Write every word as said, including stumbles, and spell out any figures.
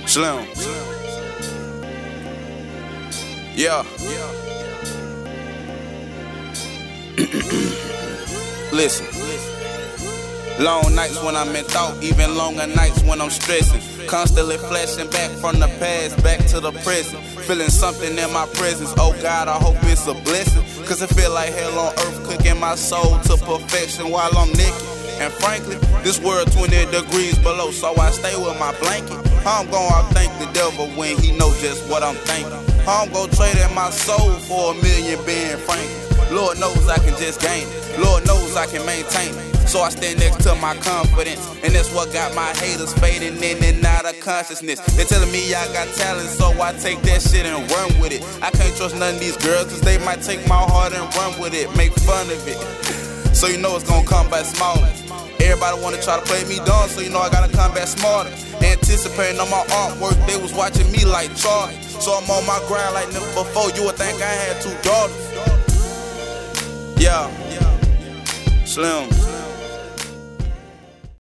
Slim. Yeah. Listen. Long nights when I'm in thought, even longer nights when I'm stressing. Constantly flashing back from the past, back to the present. Feeling something in my presence, oh God, I hope it's a blessing. Cause it feel like hell on earth, cooking my soul to perfection while I'm naked. And frankly, this world twenty degrees below, so I stay with my blanket. How I'm gon' outthink the devil when he know just what I'm thinking? How I'm gon' trade in my soul for a million being frank? Lord knows I can just gain it, Lord knows I can maintain it. So I stand next to my confidence, and that's what got my haters fading in and out of consciousness. They telling me I got talent, so I take that shit and run with it. I can't trust none of these girls, cause they might take my heart and run with it, make fun of it. So you know it's gonna come back smaller. Everybody wanna try to play me dumb, so you know I gotta come back smarter. Anticipating on my artwork, they was watching me like Charlie. So I'm on my grind like never before, you would think I had two daughters. Yeah, Slim.